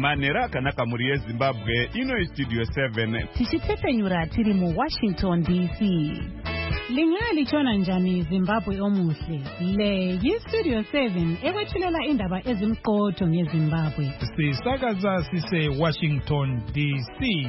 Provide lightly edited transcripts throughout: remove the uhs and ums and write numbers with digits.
manhero akanaka muri yeZimbabwe. Ino Studio 7 tichitepenyura tiri mu Washington DC. Lingalitshona njani Zimbabwe omuhle? Le yiStudio 7 ekwethulela indaba ezimqotho ngeZimbabwe. Sisakaza sise Washington DC.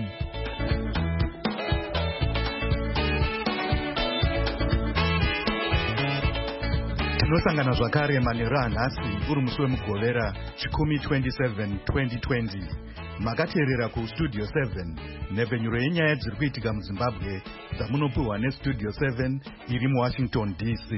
Tinosangana zvakare manhero anhasi uri musi wemugovera chikumi 27/2020. Makateerera kuStudio 7 nhepfenyuro yenyaya dziri kuitika muZimbabwe dzamunopiwa neStudio 7 iri muWashington DC.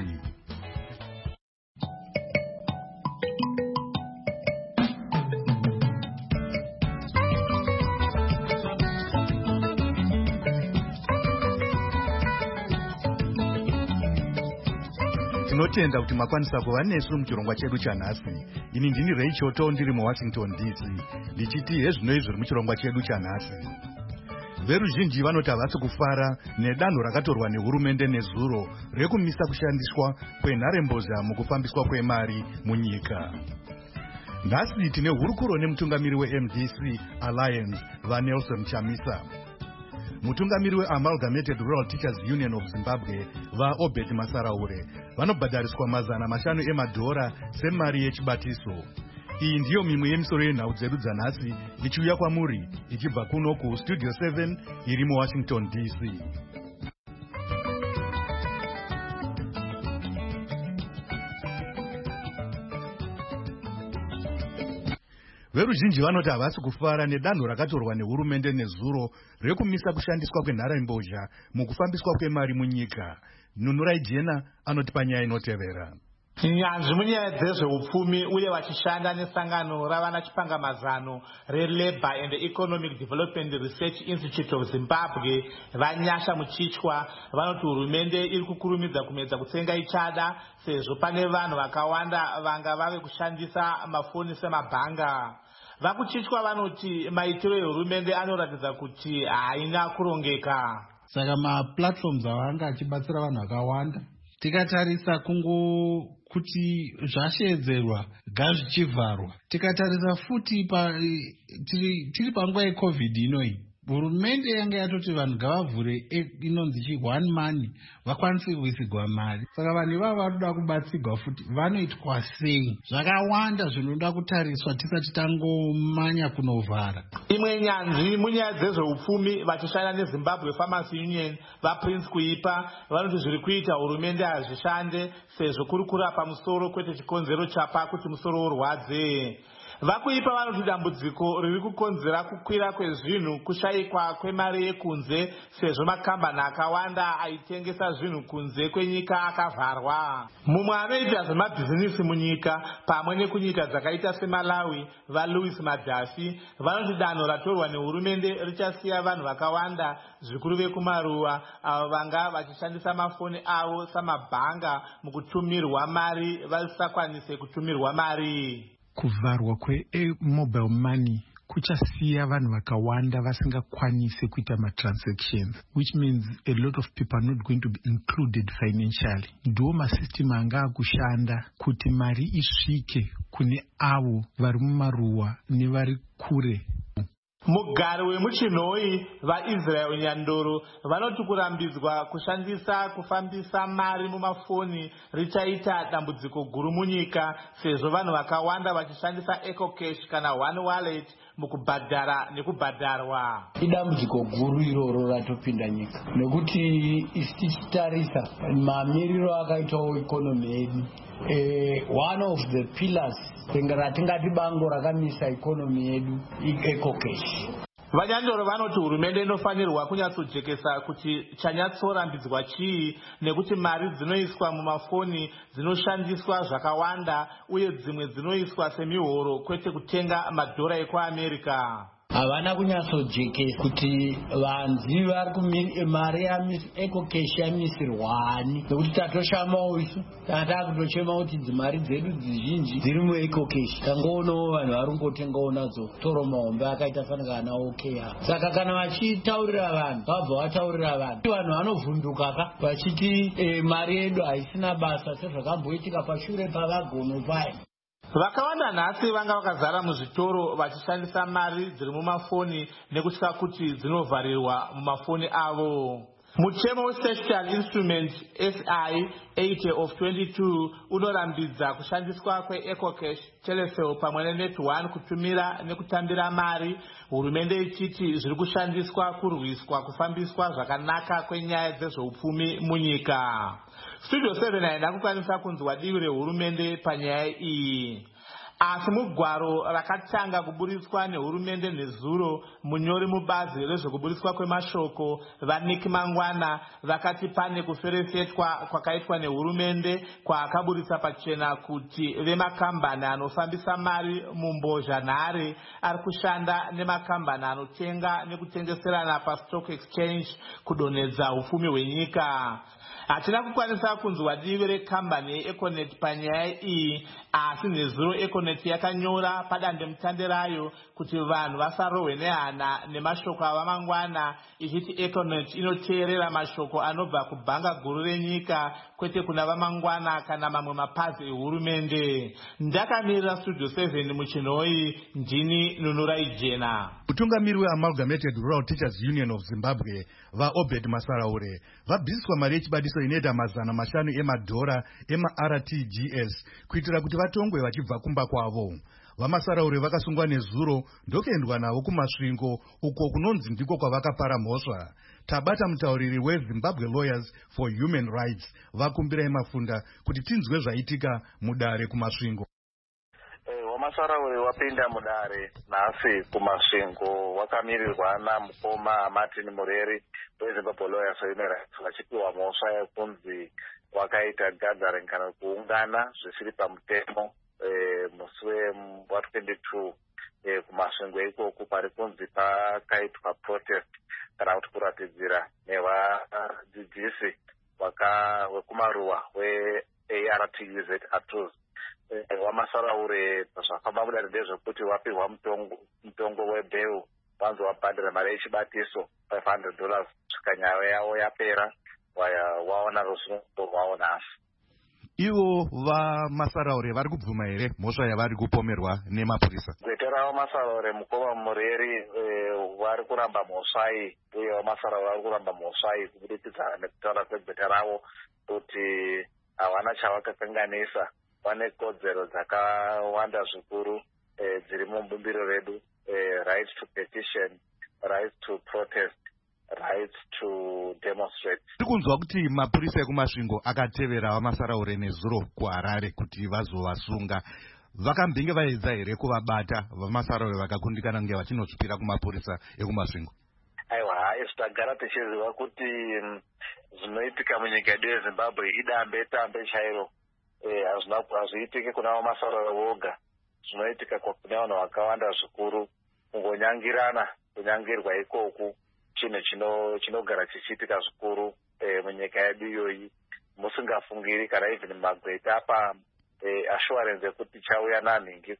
Tinotenda kuti makwanisa kuva nesu muchirongwa chedu chanhasi. Ini ndini Rachel ndiri muWashington DC ndichiti hezvinoi zviri muchirongwa chedu chanhasi. Veruzhinji vanoti havasi kufara nedanho rakatorwa nehurumende nezuro rekumisa kushandiswa kwenharembozha mukufambiswa kwemari munyika. Nhasi tine hurukuro nemutungamiri weMDC Alliance vaNelson Chamisa. Mutungamiri weAmalgamated Rural Teachers Union of Zimbabwe vaObed Masaraure vanobhadhariswa $500 emadhora semari yechibatiso. Iyi ndiyo mimwe yemisoro yenhau dzedu dzanhasi ichiuya kwamuri ichibva kuno kuStudio 7 iri muWashington DC. Veruzhinji vanoti havasi kufara nedanho rakatorwa nehurumende nezuro rekumisa kushandiswa kwenharembozha mukufambiswa kwemari munyika. Nunurai Jena anoti panyaya inotevera. Nyanzvi munyaya dzezveupfumi uye vachishanda nesangano ravana chipangamazano reLabour and Economic Development Research Institute of Zimbabwe vanyasha muchichwa vanoti hurumende iri kukurumidza kumedza kutsenga ichada sezvo pane vanhu vakawanda vanga vave kushandisa mafoni semabhanga. Vakuchichwa vanoti maitiro ehurumende anoratidza kuti haina kurongeka. Saka maplatforms avanga achibatsira vanhu vakawanda. Tikatarisa kuti zvashedzerwa gazvichivharwa. Tikatarisa futi tiri panguva yeCovid inoi. Hurumende yanga yatoti vanhu ngavavhure inonzi one money vakwanise kuisigwa mari. Saka vanhu ivavo vanoda kubatsigwa futi vanoitwa sei? Zvakawanda zvinoda kutariswa tisati tangomanya kunovhara. Imwe nyanzvi munyaya dzezveupfumi vachishanda neZimbabwe Pharmacy Union vaPrince Kuipa vanoti zviri kuita hurumende hazvishande sezvo kuri kurapa musoro kwete chikonzero chapa kuti musoro urwadze. Vakuipa vanoti dambudziko riri kukonzera kukwira kwezvinhu kushayikwa kwemari yekunze sezvo makambani akawanda aitengesa zvinhu kunze kwenyika akavharwa. Mumwe anoita zvemabhizinisi munyika pamwe nekunyika dzakaita seMalawi vaLouis Madafi vanoti danho ratorwa nehurumende richasiya vanhu vakawanda zvikuru vekumaruwa avo vanga vachishandisa mafoni avo samabhanga mukutumirwa mari vasisakwanise kutumirwa mari. Kuvharwa kwe-mobile money kuchasiya vanhu vakawanda vasingakwanise kuita matransactions, which means a lot of people are not going to be included financially. Ndiwo masystem anga akushanda kuti mari isvike kune avo vari mumaruwa nevari kure. Mugari wemuchinhoi vaIsrael Nyandoro vanoti kurambidzwa kufambisa mari mumafoni richaita dambudziko guru munyika sezvo vanhu vakawanda vachishandisa EcoCash kana One Wallet mukubhadhara nekubhadharwa. Idambudziko guru iroro ratopinda nyika nekuti tichitarisa mamiriro akaitawo ikonomi yedu. One of the pillars ratingati bango rakamisa ikonomi yedu EcoCash. Vanyandoro vanoti hurumende inofanirwa kunyatsojekesa kuti chanyatsorambidzwa chii nekuti mari dzinoiswa mumafoni dzinoshandiswa zvakawanda uye dzimwe dzinoiswa semihoro kwete kutenga madhora ekuAmerica. Havana kunyatsojekesa kuti vanzi vari mari EcoCash yamisirwani nekuti tatoshamawo isu takutochema kuti dzimari dzedu dzizhinji dziri muEcoCash. Tangoonawo vanhu vari kungotengawo nadzo toro mahombe akaita fanira ana OKR. Saka kana vachitaurira vanhu vabva vataurira vanhu vanovhunduka vachiti mari yedu haisina basa sezvakamboitika pashure pavagono paya. Vakawanda nhasi vanga vakazara muzvitoro vachishandisa mari dziri mumafoni nekutya kuti dzinovharirwa mumafoni avo. Muchemo weSocial Instrument SI 80 of 22 unorambidza kushandiswa kweEcocash, Telecel pamwe neNet1 kutumira nekutambira mari, hurumende ichiti zviri kushandiswa kurwiswa kufambiswa zvakanaka kwenyaya dzezveupfumi munyika. Studio 7 haina kukwanisa kunzwa divi rehurumende panyaya iyi. Asi mugwaro rakatanga kuburitswa nehurumende nezuro, munyori mubazi rezvekuburitswa kwemashoko vaNick Mangwana vakati pane kuferefetwa kwakaitwa nehurumende kwaakaburitsa pachena kuti vemakambani anofambisa mari mumbozhanhare ari kushanda nemakambani anotenga nekutengeserana pastock exchange kudonhedza upfumi hwenyika. Hatina kukwanisa kunzwa divi rekambani yeEconet panyaya iyi, asi nezuro Econet yakanyora padandemutande rayo kuti vanhu vasarohwe nehana nemashoko avamangwana, ichiti Econet inoteerera mashoko anobva kubhanga guru renyika kwete kuna vamangwana kana mamwe mapazi ehurumende. Ndakamirira Studio 7 muchinoi, ndini Nunurai Jena. Mutungamiri weAmalgamated Rural Teachers Union of Zimbabwe vaObed Masaraure vabviswa mari yechibadiso inoita $500 emadhora ema-RTGS kuitira kuti vatongwe vachibva kumba kwavo. Vamasaraure vakasungwa nezuro ndokuendwa navo kumasvingo uko kunonzi ndiko kwavakapara mhosva. Tabata mutauriri weZimbabwe Lawyers for Human Rights vakumbira Mafunda kuti tinzwe zvaitika mudare kumasvingo. Wamasaraure wapinda mudare nhasi kumasvingo wakamirirwa namukoma Martin Mureri weZimbabwe Lawyers for Human Rights vachipiwa mhosva yekunzi wakaita gathering kana kuungana zvisiri pamutemo musi wa22 kumasvingo ikoko pari kunzi pakaitwa protest kana kuti kuratidzira nevadzidzisi wekumaruwa weARTUZ ATUZ. Wamasaraure zvafamba mudare ndezvekuti wapihwa mutongo webheu wanzi wabhadhira mari yechibatiso $500 kusvika nyaya yavo yapera waona ruzivo rwavo nhasi. Ivo vamasaraure vari kubvuma here mhosva yavari kupomerwa nemapurisa? Gweta ravamasaraure mukoma Mureri vari kuramba mhosva iyi, uye vamasaraure vari kuramba mhosva iyi kubudikidza nekutaura kwegweta ravo kuti havana chavakakanganisa. Vane kodzero dzakawanda zvikuru dziri mubumbiro redu, right to petition, right to protest, right to demonstrate. Tiri kunzwa kuti mapurisa ekumasvingo akatevera vamasaraure nezuro kuHarare kuti vazovasunga. Vakambenge vaedza here kuvabata vamasaraure vakakundikana kunge vachinozvipira kumapurisa ekumasvingo? Aiwa, izvi tagara tichiziva kuti zvinoitika munyika yedu yeZimbabwe idambe tambe chairo. Hazviitike kuna vamasaraure voga, zvinoitika kune vanhu vakawanda zvikuru. Kungonyangirana, kunyangirwa ikoku chinhu chinogara chichiitika zvikuru munyika yedu iyoyi, musingafungiri kana even magweta apa assurance yekuti chauya nanhingi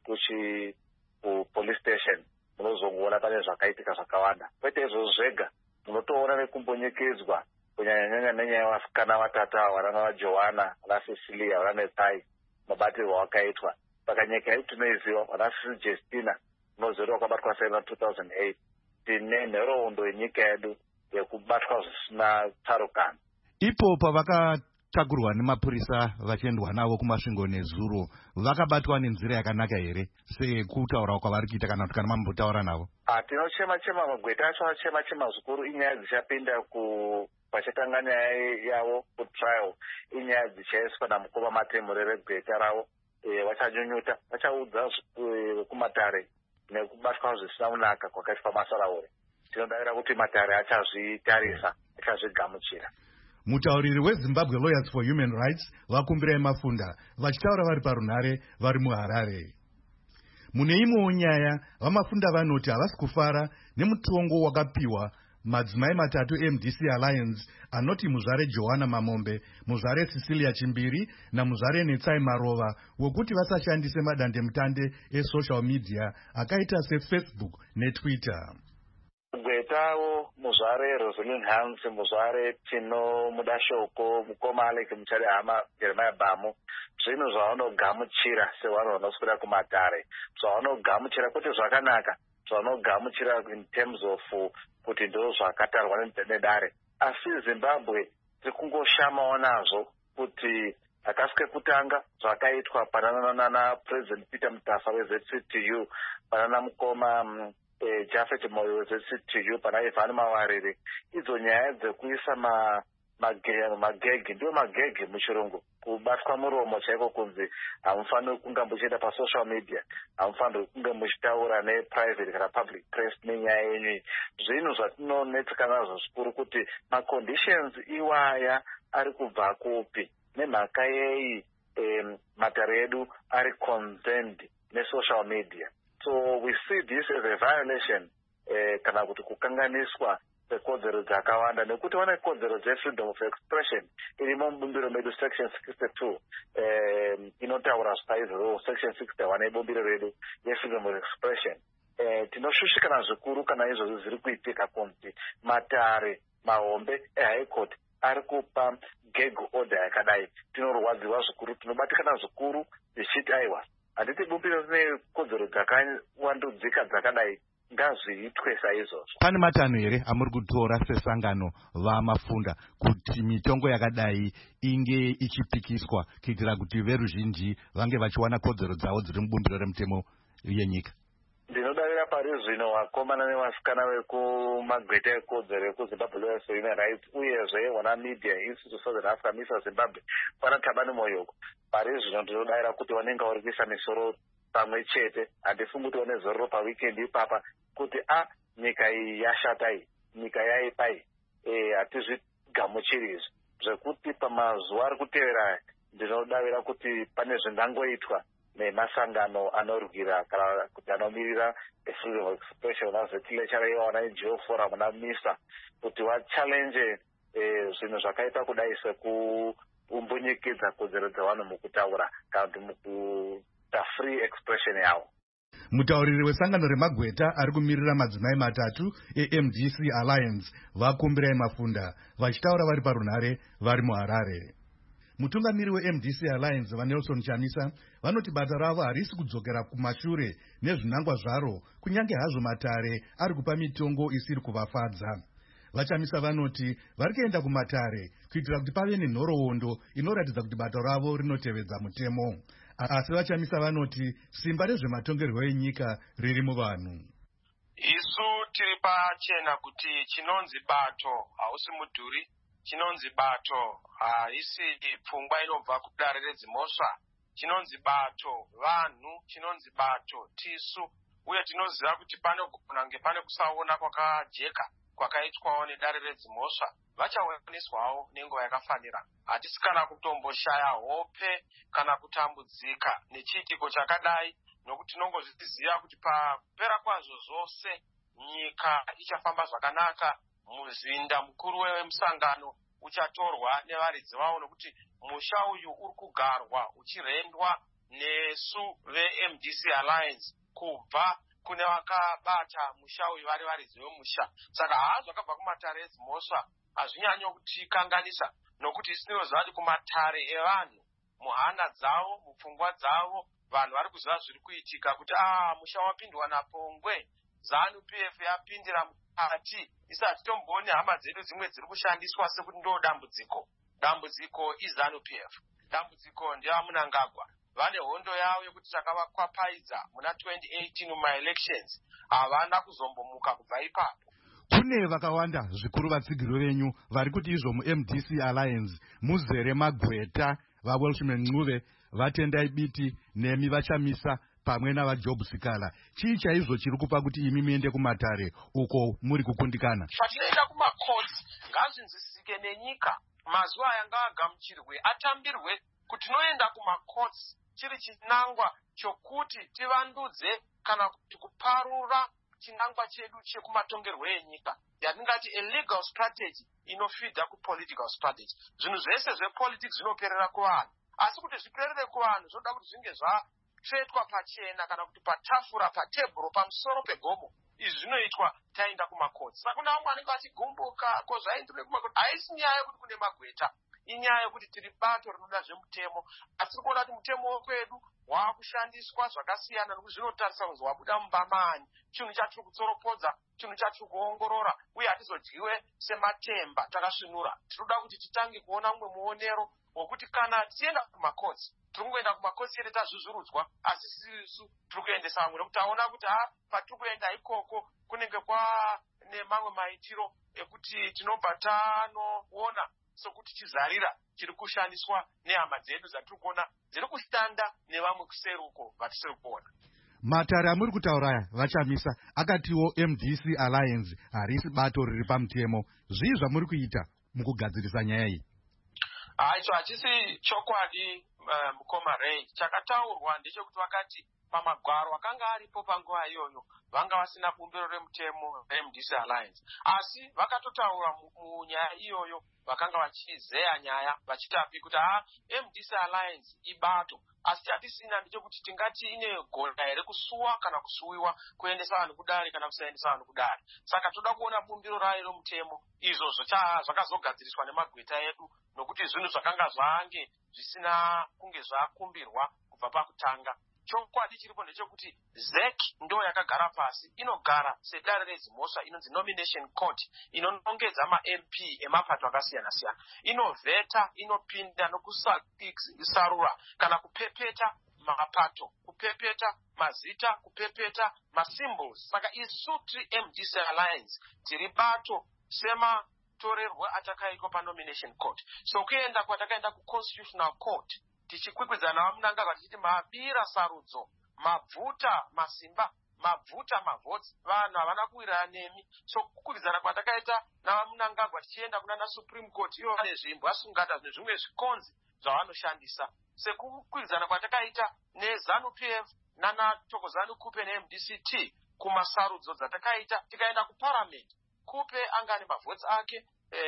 kupolice station munozongoona pane zvakaitika zvakawanda. Kwete izvozvo zvega, munotoona nekumbonyekedzwa kunyanya-nyanya nenyaya yevasikana vatatu ava vana vaJohana, vana Cecilia, vana Netai, mabatirwo akaitwa. Saka nyika yedu tinoiziva, vana Sisi Justina unoziva wakabatwa sei na2008. Tine nhoroondo yenyika yedu yekubatwa zvisina tsarukano. Ipo pavakatakurwa nemapurisa vachiendwa navo kumasvingo nezuro, vakabatwa nenzira yakanaka here sekutaura kwavari kuita kana kuti kana mambotaura navo? Tinochema-chema, magweta acho achema-chema zvikuru. Inyaya dzichapinda pachatanga nyaya yavo kutrial, inyaya dzichaiswa namukoma Martin Mureri gweta ravo. Vachanyunyuta, vachaudza kumatare nekubatwa zvisina kunaka kwakaitwa Masaraure. Tinodavira kuti matare achazvitarisa, achazvigamuchira. Mutauriri weZimbabwe Lawyers for Human Rights vakumbira Mafunda vachitaura vari parunhare vari muHarare. Mune imwewo nyaya, vaMafunda vanoti havasi kufara nemutongo wakapiwa madzimai matatu MDC Alliance anoti muzvare Johanna Mamombe, muzvare Cecilia Chimbiri namuzvare Netsai Marova wekuti vasashandise madandemutande esocial media akaita seFacebook neTwitter. Gweta dzikawo muzvare Rosalind Hans, muzvare Tino Mudashoko, mukoma Alec Muchadehama, Jeremiah Bamu, zvinhu zvavanogamuchira sevanhu vanoswera kumatare, zvavanogamuchira kuti zvakanaka, zvavanogamuchira in terms of kuti ndo zvakatarwa nedare. Asi Zimbabwe tirikungoshamawo nazvo kuti akasike kutanga zvakaitwa panana na President Peter Mutafa weZCTU, panana mukoma Jafet Moyo weZCTU, pana Ivan Mawarire, idzo nyaya dzekuisa magegi, ndio magegi muchirungu, kubatwa muromo chaiko kunzi hamufaniri kunge muchienda pasocial media, hamufaniri kunge muchitaura neprivate kana public press nenyaya yenyu. Zvinhu zvatinonetseka nazvo zvikuru kuti maconditions iwaya ari kubva kupi, nemhaka yei matare edu ari concerned nesocial media. So we see this as a violation kana kuti kukanganiswa kwekodzero dzakawanda, nekuti vane kodzero dze-freedom of expression irimo mubumbiro medu section 62 inotaura zvaizvo section 61 yebumbiro redu ye-freedom of expression. Tinoshushikana zvikuru kana izvozvo zviri kuitika kunzi matare mahombe eHigh Court ari kupa gag order yakadai. Tinorwadziwa zvikuru, tinobatikana zvikuru tichiti aiwa, handiti bumbiro rine kodzero dzakawandudzika dzakadai, ngazviitwe saizvozvo. Pane matanho here amuri kutora sesangano vamafunda kuti mitongo yakadai inge ichipikiswa kuitira kuti veruzhinji vange vachiwana kodzero dzavo dziri mubumbiro remutemo yenyika? Ndinodavira pari zvino vakomana nevasikana vekumagweta ekodzero ekuZimbabwe Lawyers for Human Rights uyezve waNamibia Institute for Southern Africa Misa Zimbabwe pana Thabani Moyoko. Pari zvino ndinodavira kuti vanenge vari kuisa misoro pamwe chete. Handifungi kuti vane zororo paweekend ipapa kuti nyika iyi yashata iyi, nyika yaipa iyi, hatizvigamuchiri izvi. Zvekuti pamazuva ari kutevera ndinodavira kuti pane zvingangoitwa nemasangano anorwira kana kuti anomirira freedom of expression nazvetilechara iwana NGO forum na MISA kuti vachallenge zvinhu zvakaita kudai sekuumbunyikidza kodzero dzevanhu mukutaura kana kuti mukuita free expression yavo. Mutauriri wesangano remagweta ari kumirira madzimai matatu eMDC Alliance vakumbirai mafunda vachitaura vari parunhare vari muHarare. Mutungamiri weMDC Alliance vaNelson Chamisa vanoti bata ravo harisi kudzokera kumashure nezvinangwa zvaro kunyange hazvo matare ari kupa mitongo isiri kuvafadza. Vachamisa vanoti vari kuenda kumatare kuitira kuti pave nenhoroondo inoratidza kuti bata ravo rinotevedza mutemo. Asi Vachamisa vanoti simba rezvematongerwo enyika riri muvanhu. Isu tiri pachena kuti chinonzi bato hausi mudhuri, chinonzi bato haisi pfungwa inobva kudare redzimhosva, chinonzi bato vanhu, chinonzi bato tisu, uye tinoziva kuti panogona kunge pane kusaona kwakajeka kwakaitwawo nedare redzimhosva. Vachawaniswawo nenguva yakafanira. Hatisi kana kutomboshaya hope kana kutambudzika nechiitiko chakadai, nokuti tinongozviziva kuti papera kwazvo zvose nyika ichafamba zvakanaka. Muzinda mukuru wemusangano uchatorwa nevaridzi vavo, nokuti musha uyu uri kugarwa uchirendwa nesu veMDC Alliance kubva kune vakabata musha uyu vari varidzi vemusha. Saka haazvakabva kumatare edzimhosva hazvinyanyo kutikanganisa, nokuti isinoziva kuti kumatare evanhu, muhana dzavo, mupfungwa dzavo, vanhu vari kuziva zviri kuitika kuti musha wapindwa napongwe, ZANU-PF yapindira mukati. Isati tomboni hama dzedu dzimwe dziri kushandiswa sekuti ndo dambudziko. Dambudziko iZANU-PF, dambudziko ndevaMunangagwa. Vane hondo yavo yekuti takavakwapaidza muna 2018 mumaelections, havana kuzombomuka kubva ipapo. Kune vakawanda zvikuru vatsigiro venyu vari kuti izvo muMDC Alliance muzere magweta vaWelshman Ncube, vaTendai Biti nemi Vachamisa pamwe navaJob Sikala. Chii chaizvo chiri kupa kuti imi muende kumatare uko muri kukundikana? Patinoenda kumakoti ngazvinzwisike nenyika. Mazuva aya ngaagamuchirwe, atambirwe kuti tinoenda kumakoti chiri chinangwa chokuti tivandudze kana kuti kuparura chinangwa chedu chekumatongerwo enyika, yatingati a legal strategy inofidha kupolitical strategy. Zvinhu zvese zvepolitics zvinoperera kuvanhu, asi kuti zviperere kuvanhu zvoda kuti zvinge zvatsvetwa pachena kana kuti patafura, patebhuro, pamusoro pegomo, izvi zvinoitwa taenda kumakotsi. Saka kuna vamwe vanenge vachigumbuka ko zvaindirwe kumakotsi. Haisi nyaya yekuti kune magweta, inyaya yekuti tiri bato rinoda zvemutemo, asi tiri kuona kuti mutemo wekwedu waakushandiswa zvakasiyana nokuti zvinotarisa kunzi wabuda mumbamani, chinhu chatiri kutsoropodza, chinhu chatiri kuongorora, uye hatizodyiwe sematemba takasvinura. Tinoda kuti titange kuona mumwe muonero wokuti kana tienda kumakotsi, tiri kungoenda kumakotsi chete tazvuzvurudzwa, asi sirisu tiri kuendesa vamwe, nokuti taona kuti patiri kuenda ikoko kunenge kwane mamwe maitiro ekuti tinobva tanoona sokuti chizarira chiri kushandiswa nehama dzedu dzatiri kuona dziri kushanda nevamwe kuseri uko vatisiri kuona. Matare amuri kutaura aya vachamisa akatiwo MDC Alliance harisi bato riri pamutemo. Zvii zvamuri kuita mukugadzirisa nyaya iyi? Icho hachisi chokwadi mukoma Ray. Chakataurwa ndechekuti vakati pamagwaro akanga aripo panguva iyoyo vanga vasina bumbiro remutemo MDC Alliance, asi vakatotaura munyaya iyoyo vakanga vachizeya nyaya vachitapi kuti MDC Alliance ibato, asi chatisina ndechekuti tingati ine gona here kusuwa kana kusuwiwa kuendesa vanhu kudare kana kusaendesa vanhu kudare. Saka toda kuona bumbiro rayo romutemo izvozvo zvakazogadziriswa nemagweta edu, nokuti zvinhu zvakanga zvange zvisina kunge zvakumbirwa kubva pakutanga. Chokwadi chiripo ndechekuti ZEC ndo yakagara pasi, inogara sedare redzimhosva inonzi nomination court, inonongedza ma-MP emapato akasiyana siyana, inovheta, inopinda nokusarura kana kupepeta mapato, kupepeta mazita, kupepeta masymbols. Saka isu tiri MDC Alliance tiri bato sematorerwo atakaitwa pa-nomination court. So kuenda kwatakaenda ku-constitutional court tichikwikwidzana vamunangagwa tichiti mabira sarudzo, mabvuta masimba, mabvuta mavhotsi, vanhu havana kuwirirana nemi. So kukwikwidzana kwatakaita navamunangagwa tichienda kuna Supreme Court, ivo vane zvimbwa sungata nezvimwe zvikonzi zvavanoshandisa. Sekukwidzana kwatakaita neZANU-PF nanaThokozani Kupe neMDCT kumasarudzo dzatakaita, tikaenda kuparliament, Kupe anga ane mavhotsi ake,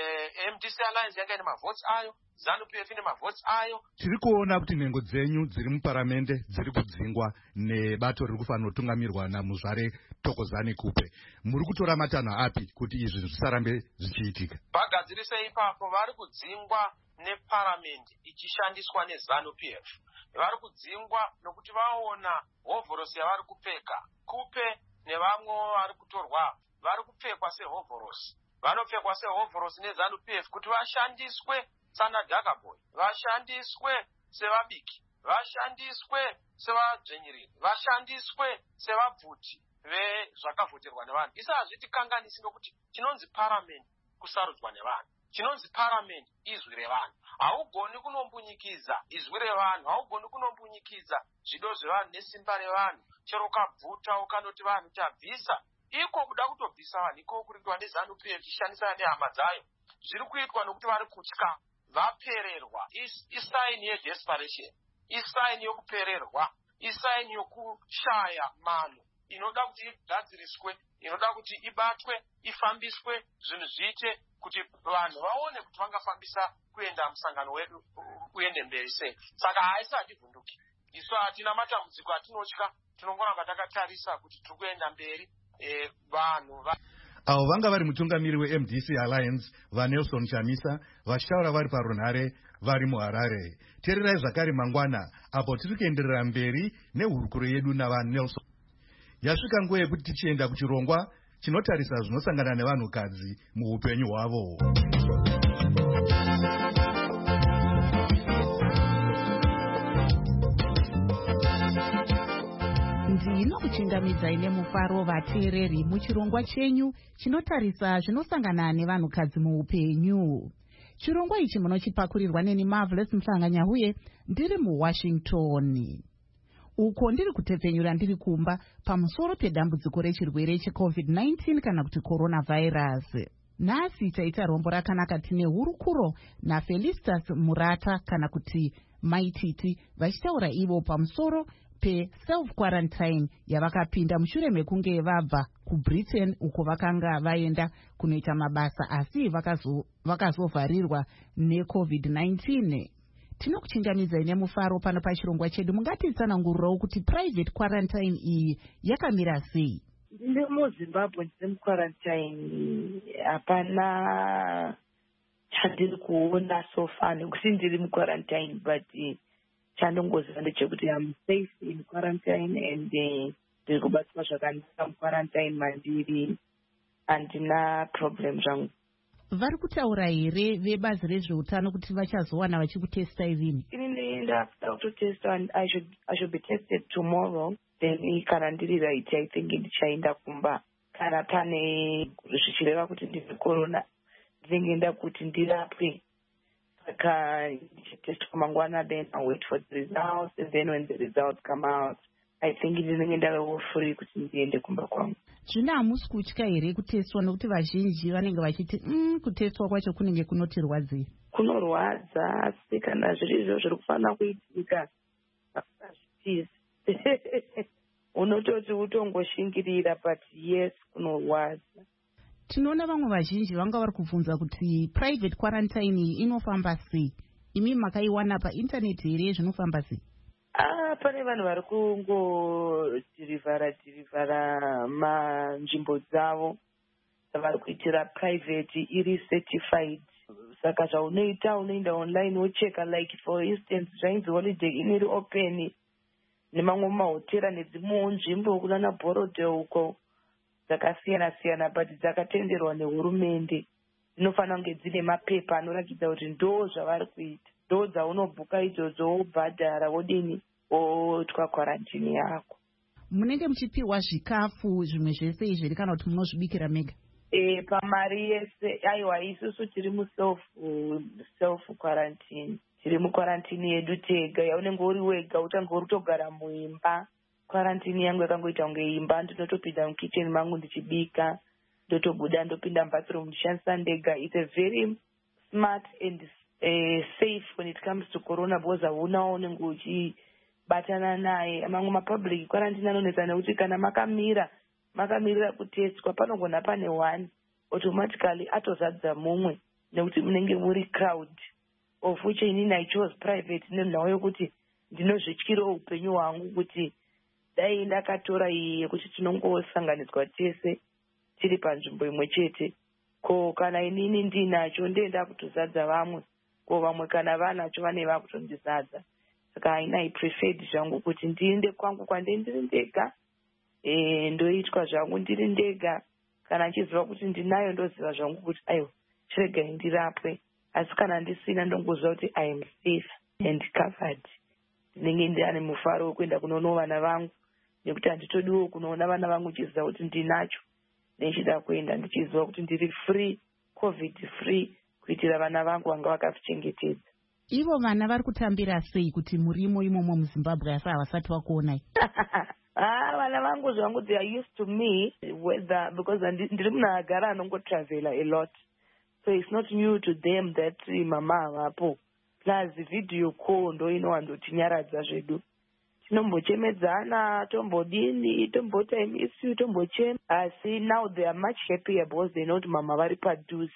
MDC Alliance yanga ine mavhotsi ayo, ZANU-PF ine mavhotsi ayo. Tiri kuona kuti nhengo dzenyu dziri muparamente dziri kudzingwa nebato riri kufanira kutungamirwa naMuzvare Thokozani Kupe. Muri kutora matanho api kuti izvi zvisarambe zvichiitika? Vagadzirise ipapo vari kudzingwa neparamendi ichishandiswa neZANU-PF. Vari kudzingwa nokuti vaona hovhorosi yavari kupfeka. Kupe nevamwe vari kutorwa vari kupfekwa sehovhorosi. Vanopfekwa sehovhorosi neZANU-PF kuti vashandiswe sanadhakaboy, vashandiswe sevabiki, vashandiswe sevadzvenyiriri, vashandiswe sevabvuti vezvakavhoterwa nevanhu. Isa hazvitikanganisi nokuti chinonzi parliament kusarudzwa nevanhu, chinonzi parliament izwi revanhu. Haugoni kunombunyikiza izwi revanhu, haugoni kunombunyikiza zvido zvevanhu nesimba revanhu. Chero ukabvuta ukanoti vanhu tabvisa, iko kuda kutobvisa vanhu iko kurikiwa neZANU-PF ichishandisana nehama dzayo, zviri kuitwa nokuti vari kutya, vapererwa. Isaini yedesperation, isaini yokupererwa, isaini yokushaya mano, inoda kuti igadziriswe, inoda kuti ibatwe, ifambiswe, zvinhu zviite kuti vanhu vaone kuti vangafambisa kuenda musangano wedu uende mberi sei. Saka haisi hativhunduki, isu hatina matambudziko atinotya, tinongoramba takatarisa kuti tiri kuenda mberi. Vanhu avo vanga vari mutungamiri weMDC Alliance vaNelson Chamisa vachitaura vari parunhare vari muHarare. Teererai zvakare mangwana apo tiri kuenderera mberi nehurukuro yedu navaNelson. Yasvika nguva yekuti tichienda kuchirongwa chinotarisa zvinosangana nevanhukadzi muupenyu hwavo. ndinokuchingamidzai nemufaro vateereri muchirongwa chenyu chinotarisa zvinosangana nevanhukadzi muupenyu. Chirongwa ichi munochipakurirwa neni Marvelous Mhlanganya uye ndiri muWashington, uko ndiri kutepfenyura ndiri kumba pamusoro pedambudziko rechirwere cheCovid-19 kana kuti coronavirus. Nhasi taita rombo rakanaka tine hurukuro naFelicitas Murata kana kuti Maititi vachitaura ivo pamusoro pe-self-quarantine yavakapinda mushure mekunge vabva kuBritain uko vakanga vaenda kunoita mabasa asi vakazovharirwa neCovid-19. Tinokuchingamidzai nemufaro pano pachirongwa chedu. Mungatitsanangurirawo kuti private quarantine iyi yakamira sei? ndiri muZimbabwe, ndiri muquarantine. Hapana chandiri kuona so far nekuti ndiri muquarantine, but chandongoziva ndechekuti I'm safe in quarantine and ndiri kubatswa zvakanaka muquarantine mandiri, handina problem zvangu. Vari kutaura here vebazi rezveutano kuti vachazowana vachikutesta ivini? Ini ndakuda kutotesta and I should be tested tomorrow. Then kana ndiri right, I think ndichaenda kumba. Kana pane zvichireva kuti ndine corona, ndinenge kuti ndirapwe. Saka ndichatestwa mangwana, then I'll wait for the results, and then when the results come out, I think ndinenge ndava free kuti ndiende kumba kwangu. Zvino hamusi kutya here kutestwa nekuti vazhinji vanenge vachiti kutestwa kwacho kunenge kunoti rwadzei? Kunorwadza, asi kana zviri izvo zviri kufanira kuitika hazvitizi. Unototi utongoshingirira, but yes, kunorwadza. Tinoona vamwe vazhinji vanga vari kubvunza kuti private quarantine inofamba sei. Imi makaiwana paintaneti here zvinofamba sei? Pane vanhu vari kungodhirivhara manzvimbo dzavo vari kuitira private iri certified. Saka zvaunoita unoenda online wocheka, like for instance zvainzi holiday inn iri open nemamwe mahotera nedzimwewo nzvimbo kunana Borodhe uko dzakasiyana siyana, but dzakatenderwa nehurumende. Dzinofanira kunge dzine mapepa anoratidza kuti ndo zvavari kuita, ndo dzaunobhuka idzodzo wobhadhara wodini wotwa quarantine yako. Munenge muchipiwa zvikafu zvimwe zvese izvi kana kuti munozvibikira mega? Pamari yese. Aiwa, isusu tiri self quarantine. Tiri muquarantine yedu tega, yaunenge uri wega, utange uri kutogara muimba. Quarantine yangu yakangoita kunge imba, ndinotopinda mukitchen mangu ndichibika, ndotobuda ndopinda mubathroom ndishandisa ndega. It's a very smart and safe when it comes to corona, because hauna unenge uchibatana naye. Mamwe mapublic quarantine anonetsa nekuti kana makamirira kutestwa panogona pane one automatically atozadza mumwe nekuti munenge muri crowd, of which inini I chose private nenhau yokuti ndinozvityirawo upenyu hwangu kuti dai ndakatora iyi yekuti tinongosanganidzwa tese tiri panzvimbo imwe chete, ko kana inini ndinacho ndenda kutozadza vamwe, ko vamwe kana vanacho vane vakutondizadza. Saka I preferred zvangu kuti ndiende kwangu kwandendiri ndega, ndoitwa zvangu ndiri ndega. Kana chiziva kuti ndinayo ndoziva zvangu kuti aiwa chiregai ndirapwe, asi kana ndisina ndongoziva kuti I am safe and covered. Ndinenge ndane mufaro wekuenda kunoona vana vangu, nekuti handitodiwo kunoona vana vangu chiziva kuti ndinacho, nechida kuenda ndichiziva kuti ndiri free, covid free, kuitira vana vangu vanga vakazvichengetedza. Ivo vana vari kutambira sei kuti murimo imomo muZimbabwe asi havasati vakuonai? Vana vangu zvangu they are used to me, whether because ndiri munhu agara anongotravela a lot, so it's not new to them that mama havapo. Plus video call ndo inowandotinyaradza zvedu, tinombochemedzana, tombodini, tomboti I miss you, tombochema. Asi now they are much happier because they know kuti mama vari padhuze.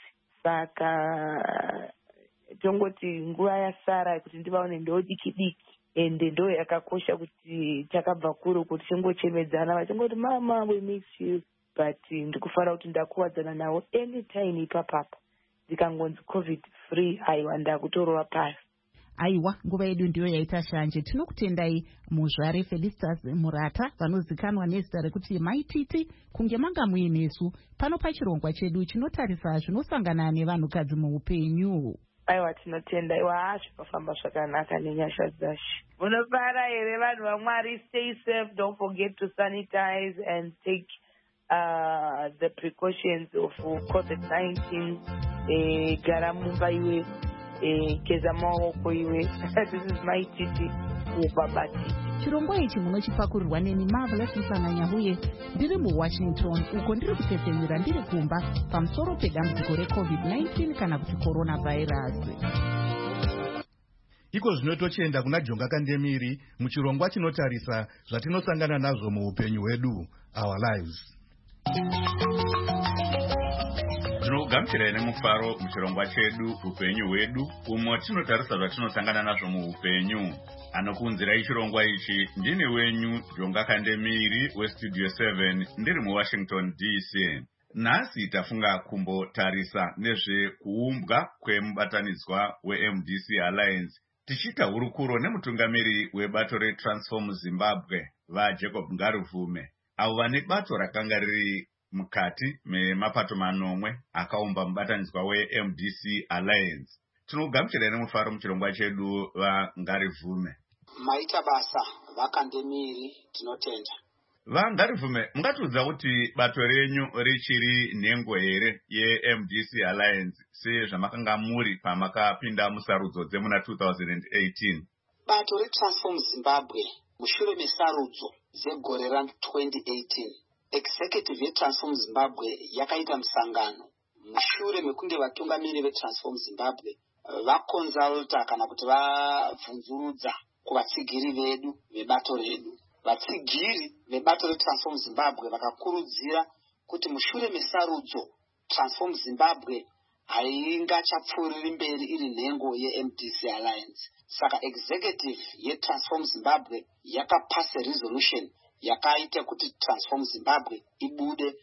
Saka tongoti nguva yasara kuti ndivaone ndodiki diki, ende ndo yakakosha kuti takabva kuro kuti tingochemedzana vachingoti mama we miss you, but ndikufara kuti ndakuwadzana navo anytime ipapapa. Ndikangonzi covid free, aiwa ndakutorova pasi. Aiwa, nguva yedu ndiyo yaita shanje. Tinokutendai muzvare Felicitas Murata, vanozikanwa nezita rekuti Maititi, kunge manga muinesu pano pachirongwa chedu chinotarisa zvinosangana nevanhukadzi muupenyu. Aiwa, tinotenda. Iwa zvinofamba zvakanaka nenyasha dzaShe. Munofara here vanhu vaMwari, stay safe, don't forget to sanitize and take the precautions of COVID-19. Gara mumba iwe, geza maoko iwe. This is Maititi Ubabati. Chirongwa ichi munochipakurirwa neni Marvelous Musanganyahuye, ndiri muWashington, uko ndiri kupepemura ndiri kumba pamusoro pedambudziko reCovid-19 kana kuti coronavirus. Iko zvino tochienda kuna Jonga Kandemiri muchirongwa chinotarisa zvatinosangana nazvo muupenyu hwedu, our lives. Tinogamuchirai nemufaro muchirongwa chedu upenyu hwedu, umo tinotarisa zvatinosangana nazvo muupenyu. Anokuunzirai chirongwa ichi ndini wenyu Jonga Kandemiri weStudio 7 ndiri muWashington DC. Nhasi tafunga kumbotarisa nezvekuumbwa kwemubatanidzwa weMDC Alliance, tichita hurukuro nemutungamiri webato reTransform Zimbabwe vaJacob Ngaruvume, avo vane bato rakanga riri mukati memapato manomwe akaumba mubatanidzwa weMDC Alliance. Tinogamuchirai nemufaro muchirongwa chedu vaNgaruvume. Maita basa vaKandemiri, tinotenda. VaNgaruvume, mungatiudza kuti bato renyu richiri nhengo here yeMDC Alliance sezvamakanga muri pamakapinda musarudzo dzemuna 2018? Bato reTransform Zimbabwe mushure mesarudzo dzegore ra2018, executive yeTransform Zimbabwe yakaita musangano mushure mekunge vatungamiri veTransform Zimbabwe vakonzalta kana kuti vabvunzurudza kuvatsigiri vedu vebato redu. Vatsigiri vebato reTransform Zimbabwe vakakurudzira kuti mushure mesarudzo Transform Zimbabwe haingachapfuuriri mberi iri nhengo yeMDC Alliance. Saka executive yeTransform Zimbabwe yakapasa resolution yakaita kuti Transform Zimbabwe ibude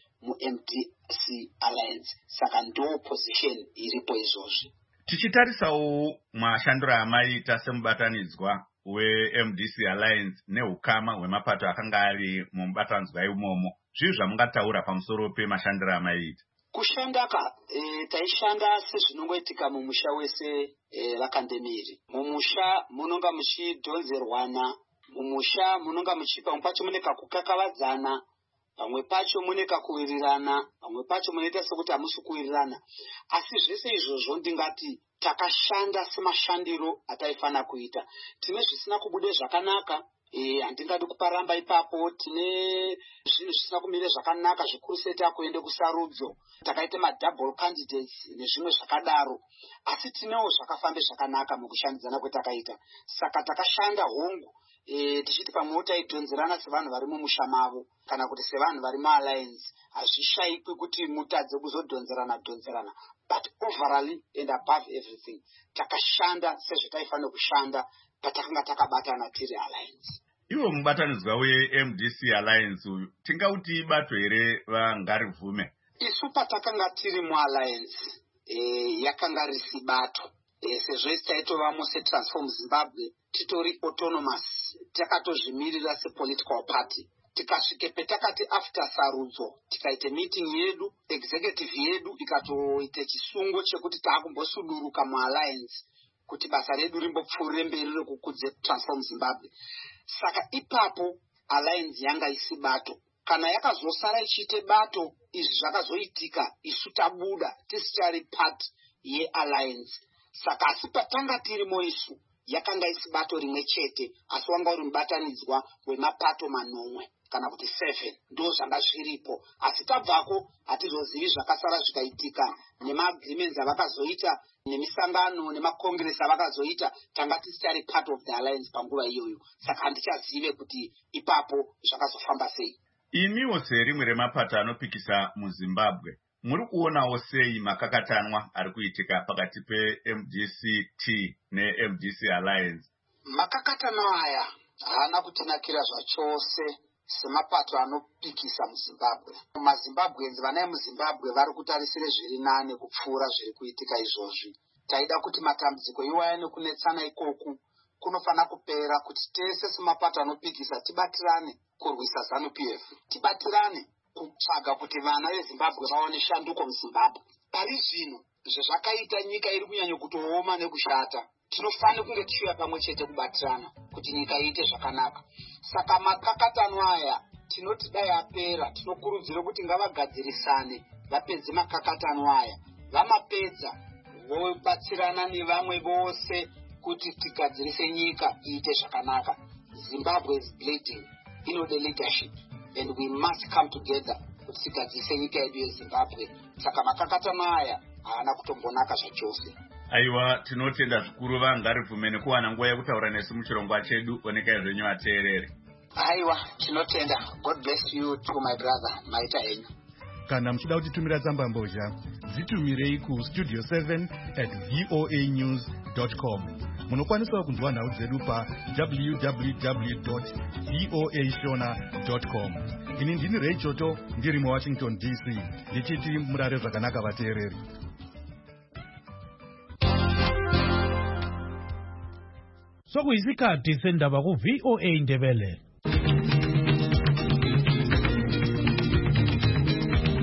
muMDC Alliance. Saka ndo position iripo izvozvi. Tichitarisawo mashandiro amaita semubatanidzwa weMDC Alliance nehukama hwemapato akanga ari mubatanidzwa imomo, zvii zvamungataura pamusoro pemashandiro amaita? Kushandaka taishanda sezvinongoitika mumusha wese vaKandemiri. Mumusha munonga muchidhonzerwana, mumusha munonga muchipa, pamwe pacho mune kakukakavadzana, pamwe pacho mune kakuwirirana, pamwe pacho munoita sekuti hamusi kuwirirana. Asi zvese izvozvo ndingati takashanda semashandiro ataifana kuita. Tine zvisina kubude zvakanaka, handingadi kuparamba ipapo. Tine zvinhu zvisina kumire zvakanaka, zvikuru sei takuende kusarudzo, takaita madouble candidates nezvimwe zvakadaro. Asi tinewo zvakafambe zvakanaka mukushandidzana kwetakaita. Saka takashanda hongu, tichiti pamwe taidhonzerana sevanhu vari mumusha mavo kana kuti sevanhu vari mualliance. Hazvishaikwi kuti mutadze kuzodhonzerana, but overall and above everything takashanda sezvataifana kushanda patakanga takabatana tiri alliance. Iwo mubatanidzwa weMDC Alliance uyu tingauti bato here vaNgaruvume? Isu patakanga tiri mualliance yakanga risi bato. Sezvo taitova seTransform Zimbabwe titori autonomous, takatozvimirira sepolitical party. Tikasvike petakati after sarudzo tikaite meeting yedu, executive yedu ikatoite chisungo chekuti taakumbosuduruka mualliance kuti basa redu rimbopfuurire mberi rekukudze Transform Zimbabwe. Saka ipapo alliance yanga isi bato. Kana yakazosara ichiite bato, izvi zvakazoitika isu tabuda tisichari part yealliance. Saka asi patanga tirimo isu yakanga isi bato rimwe chete, asi wanga uri mubatanidzwa wemapato manomwe kana kuti 7 ndo zvanga zviripo. Asi tabvako hatizozivi zvakasara zvikaitika nemaagreements avakazoita nemisangano nemakongress avakazoita, tanga tisitari part of the alliance panguva iyoyo. Saka handichazive kuti ipapo zvakazofamba sei. Imiwo serimwe remapato anopikisa muZimbabwe, muri kuonawo sei makakatanwa ari kuitika pakati peMDC-T neMDC Alliance? Makakatanwa aya haana kutinakira zvachose semapato anopikisa muZimbabwe. MaZimbabweans vana vemuZimbabwe vari kutarisire zviri nane kupfuura zviri kuitika izvozvi. Taida kuti matambudziko iwaya nekunetsana ikoku kunofana kupera, kuti tese semapato anopikisa tibatirane kurwisa ZANU-PF, tibatirane kutsvaga kuti vana veZimbabwe vaone shanduko muZimbabwe. Pari zvino zvezvakaita nyika iri kunyanya kutooma nekushata, tinofanira kunge tichiuya pamwe chete kubatirana kuti nyika iite zvakanaka. Saka makakatanwa aya tinoti dai apera, tinokurudzira kuti ngavagadzirisane, vapedze makakatanwa aya. Vamapedza vobatsirana nevamwe vose kuti tigadzirise nyika iite zvakanaka. Zimbabwe is bleeding, inode leadership, and we must come together kuti tigadzirise nyika yedu yeZimbabwe. Saka makakatanwa aya haana kutombonaka zvachose. Aiwa, tinotenda zvikuru vaNgaruvume nekuwana nguva yekutaura nesu muchirongwa chedu. Onekai zvenyu vateereri. Aiwa, tinotenda. God bless you too, my brother. Maita henyu. kana muchida kutitumira tsamba mbozha dzitumirei kustudio 7@voanews.com. Munokwanisa kunzwa nhau dzedu pa www.voashona.com. Ini ndini Ray Choto ndiri muWashington DC ndichiti murare zvakanaka vateereri. Sokuyisikhathi sendaba ku VOA Ndebele.